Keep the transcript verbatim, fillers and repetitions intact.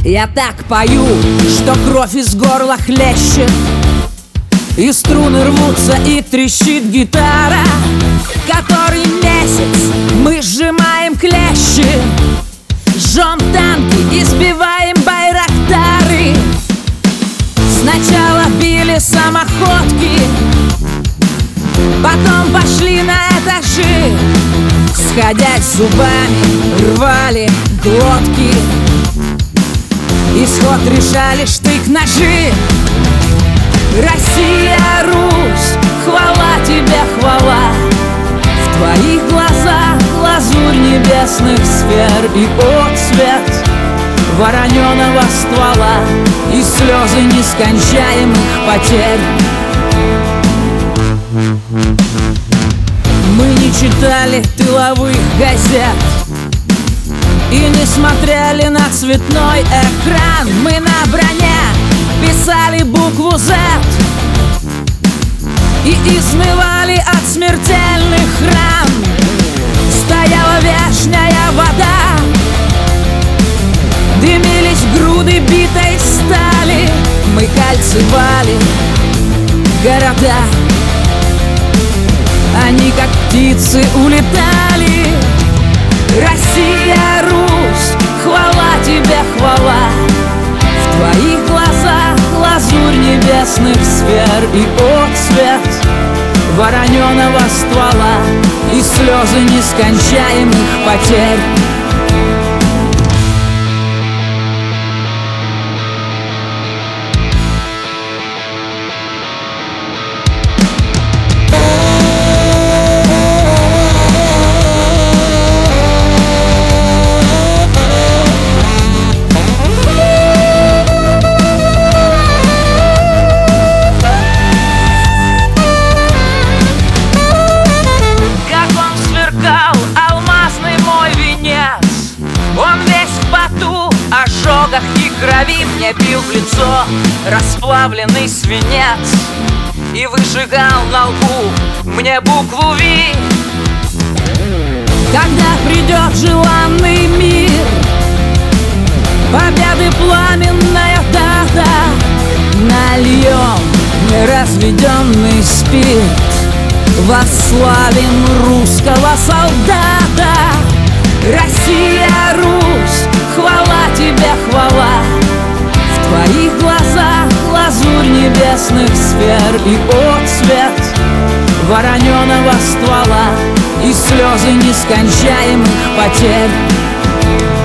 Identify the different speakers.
Speaker 1: Я так пою, что кровь из горла хлещет, и струны рвутся, и трещит гитара. Который месяц мы сжимаем клещи, жжем танки, избиваем байрактары. Сначала били самоходки, потом пошли на этажи, сходясь зубами, рвали глотки. Исход решали штык-ножи. Россия, Русь, хвала тебе, хвала. В твоих глазах лазурь небесных сфер и отцвет вороненого ствола и слезы нескончаемых потерь. Мы не читали тыловых газет и не смотрели на цветной экран. Мы на броне писали букву Z и изнывали от смертельных ран. Стояла вешняя вода, дымились груды битой стали. Мы кольцевали города, они как птицы улетали. Россия, Русь, хвала тебе, хвала. В твоих глазах лазурь небесных сфер и отцвет вороненого ствола и слезы нескончаемых потерь.
Speaker 2: И крови мне бил в лицо расплавленный свинец и выжигал на лбу мне букву Ви.
Speaker 1: Когда придет желанный мир, победы пламенная дата, нальем неразведенный спирт, восславим русского солдата. Россия, Русь, хвала тебе, хвала. В твоих глазах лазурь небесных сфер и отцвет вороненого ствола и слезы нескончаемых потерь.